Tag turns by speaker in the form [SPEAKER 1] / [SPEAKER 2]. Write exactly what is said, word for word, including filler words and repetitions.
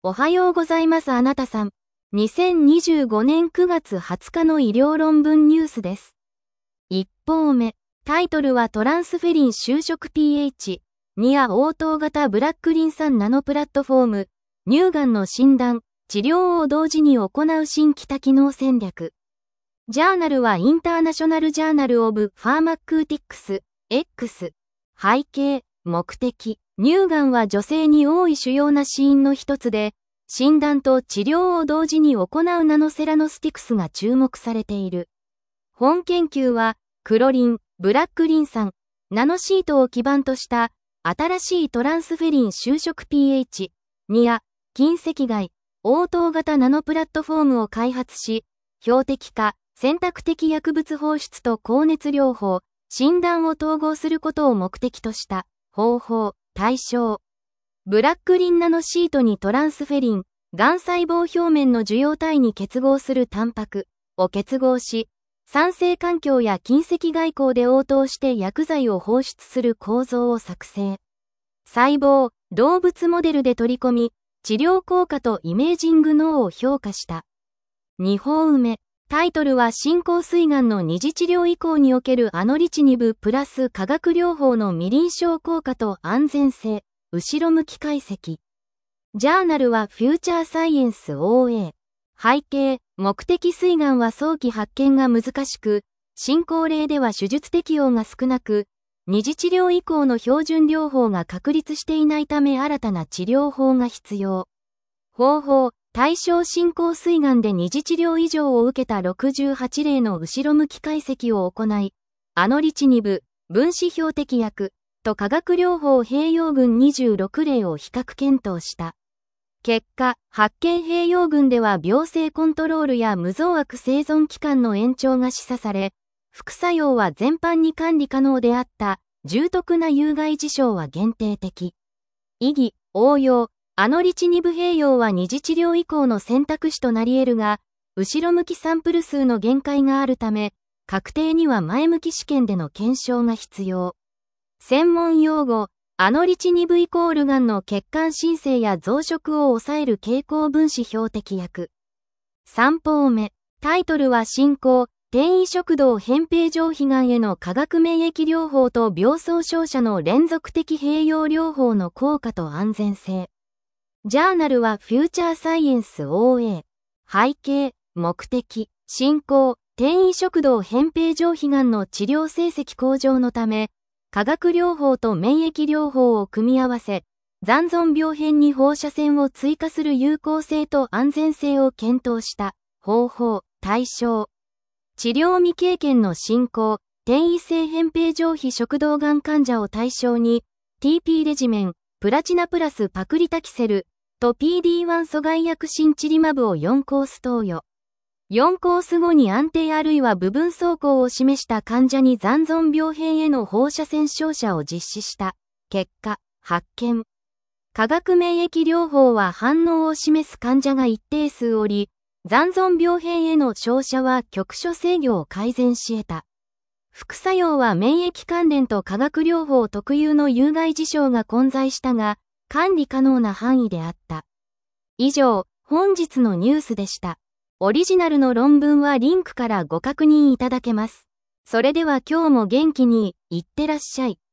[SPEAKER 1] おはようございますあなたさん。にせんにじゅうごねんくがつはつかの医療論文ニュースです。いっぽうめ、タイトルはトランスフェリン就職 ピーエイチ、ニア応答型ブラックリン酸ナノプラットフォーム、乳がんの診断、治療を同時に行う新規多機能戦略。ジャーナルはインターナショナルジャーナルオブファーマクーティックス、X。背景、目的。乳がんは女性に多い主要な死因の一つで、診断と治療を同時に行うナノセラノスティクスが注目されている。本研究は、クロリン、ブラックリン酸、ナノシートを基盤とした新しいトランスフェリン就職 ピーエイチ、ニア、近赤外、応答型ナノプラットフォームを開発し、標的化、選択的薬物放出と高熱療法、診断を統合することを目的とした方法、対象。ブラックリンナノシートにトランスフェリン、がん細胞表面の受容体に結合するタンパクを結合し、酸性環境や近赤外光で応答して薬剤を放出する構造を作成。細胞、動物モデルで取り込み、治療効果とイメージング脳を評価した。にほうめ、タイトルは進行膵がんの二次治療以降におけるアノリチニブプラス化学療法の未臨床効果と安全性、後ろ向き解析。ジャーナルはフューチャーサイエンス オーエー。背景、目的膵がんは早期発見が難しく、進行例では手術適用が少なく、二次治療以降の標準療法が確立していないため新たな治療法が必要。方法、対象進行膵がんで二次治療以上を受けたろくじゅうはちれいの後ろ向き解析を行い、アノリチニブ、分子標的薬と化学療法併用群にじゅうろくれいを比較検討した。結果、発見併用群では病性コントロールや無増悪生存期間の延長が示唆され、副作用は全般に管理可能であった、重篤な有害事象は限定的。意義、応用、アノリチニブ併用は二次治療以降の選択肢となり得るが、後ろ向きサンプル数の限界があるため、確定には前向き試験での検証が必要。専門用語、アノリチニブイコールがんの血管新生や増殖を抑える経口分子標的薬。さんぽうめ、タイトルは進行、転移食道扁平上皮がんへの化学免疫療法と病巣照射の連続的併用療法の効果と安全性。ジャーナルはフューチャーサイエンス オーエー。背景、目的、進行、転移食道扁平上皮がんの治療成績向上のため、化学療法と免疫療法を組み合わせ、残存病変に放射線を追加する有効性と安全性を検討した方法、対象。治療未経験の進行、転移性扁平上皮食道がん患者を対象に、ティーピー レジメン、プラチナプラスパクリタキセルと ピーディーワン 阻害薬シンチリマブをよんコース投与。よんコース後に安定あるいは部分走行を示した患者に残存病変への放射線照射を実施した。結果、発見。化学免疫療法は反応を示す患者が一定数おり、残存病変への照射は局所制御を改善し得た。副作用は免疫関連と化学療法特有の有害事象が混在したが、管理可能な範囲であった。以上、本日のニュースでした。オリジナルの論文はリンクからご確認いただけます。それでは今日も元気にいってらっしゃい。